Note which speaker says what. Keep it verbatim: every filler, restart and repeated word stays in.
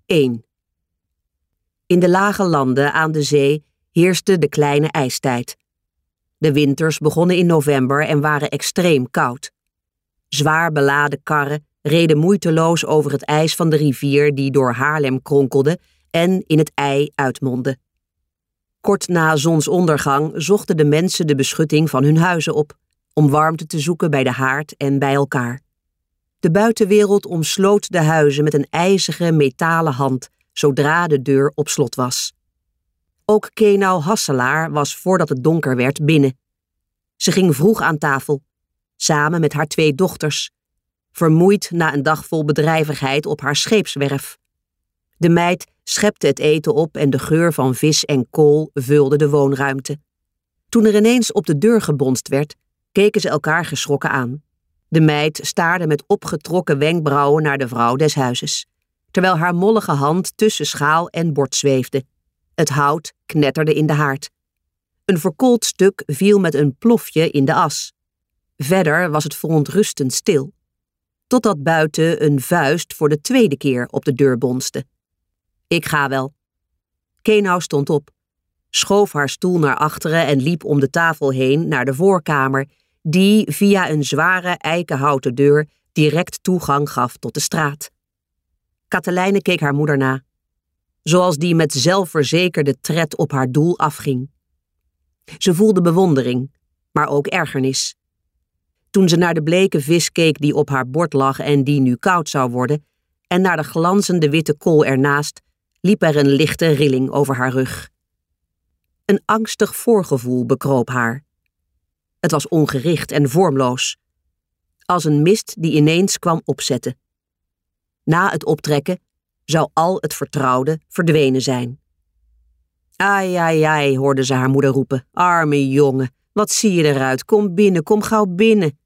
Speaker 1: één. In de lage landen aan de zee heerste de kleine ijstijd. De winters begonnen in november en waren extreem koud. Zwaar beladen karren reden moeiteloos over het ijs van de rivier die door Haarlem kronkelde en in het IJ uitmondde. Kort na zonsondergang zochten de mensen de beschutting van hun huizen op, om warmte te zoeken bij de haard en bij elkaar. De buitenwereld omsloot de huizen met een ijzige metalen hand, zodra de deur op slot was. Ook Kenau Hasselaar was voordat het donker werd binnen. Ze ging vroeg aan tafel, samen met haar twee dochters, vermoeid na een dag vol bedrijvigheid op haar scheepswerf. De meid schepte het eten op en de geur van vis en kool vulde de woonruimte. Toen er ineens op de deur gebonst werd, keken ze elkaar geschrokken aan. De meid staarde met opgetrokken wenkbrauwen naar de vrouw des huizes, terwijl haar mollige hand tussen schaal en bord zweefde. Het hout knetterde in de haard. Een verkoold stuk viel met een plofje in de as. Verder was het verontrustend stil, totdat buiten een vuist voor de tweede keer op de deur bonste. Ik ga wel. Kenau stond op, schoof haar stoel naar achteren en liep om de tafel heen naar de voorkamer, die via een zware eikenhouten deur direct toegang gaf tot de straat. Katelijne keek haar moeder na, zoals die met zelfverzekerde tred op haar doel afging. Ze voelde bewondering, maar ook ergernis. Toen ze naar de bleke vis keek die op haar bord lag en die nu koud zou worden, en naar de glanzende witte kool ernaast, liep er een lichte rilling over haar rug. Een angstig voorgevoel bekroop haar. Het was ongericht en vormloos, als een mist die ineens kwam opzetten. Na het optrekken zou al het vertrouwde verdwenen zijn. Ai, ai, ai, hoorde ze haar moeder roepen. Arme jongen, wat zie je eruit? Kom binnen, kom gauw binnen.